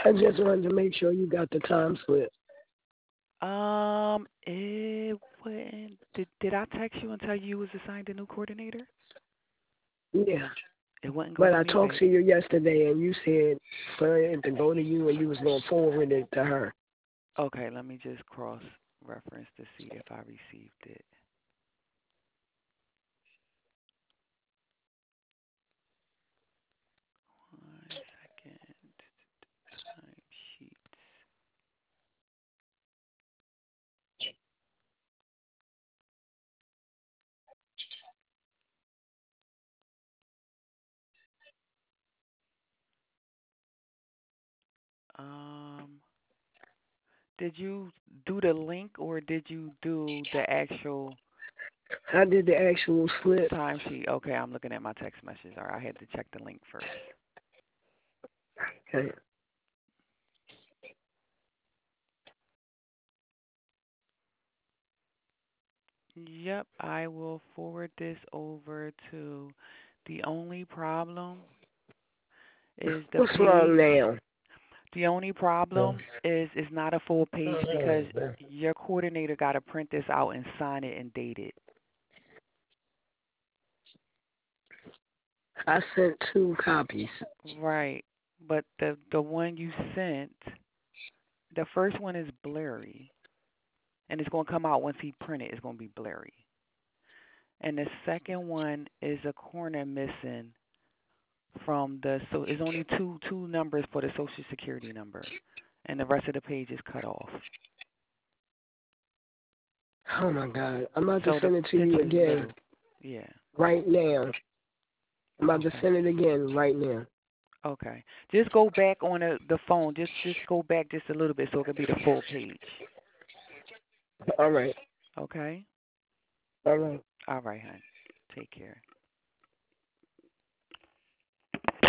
I just wanted to make sure you got the time slip. It went. Did I text you and tell you was assigned a new coordinator? Yeah. It wouldn't go But to I me, talked babe. to you yesterday, and you said for it to go to you, and you was going to forward it to her. Okay, let me just cross reference to see if I received it. One second. Time sheets. Um, did you do the link or did you do the actual I did the actual slip. timesheet? Okay, I'm looking at my text messages. All right, I had to check the link first. Okay. Yep, I will forward this over to. The only problem is the What's wrong page. now? The only problem is it's not a full page because Uh, your coordinator got to print this out and sign it and date it. I sent 2 copies. Right. But the one you sent, the first one is blurry, and it's going to come out once he print it. It's going to be blurry. And the second one is a corner missing from the so it's only two numbers for the social security number, and the rest of the page is cut off. Oh my God! I'm about to So the send it to you picture's again little. Yeah. right now. I'm about to Okay. send it again right now. Okay. Just go back on the phone. Just go back just a little bit so it can be the full page. All right. Okay. All right. All right, hon. Take care.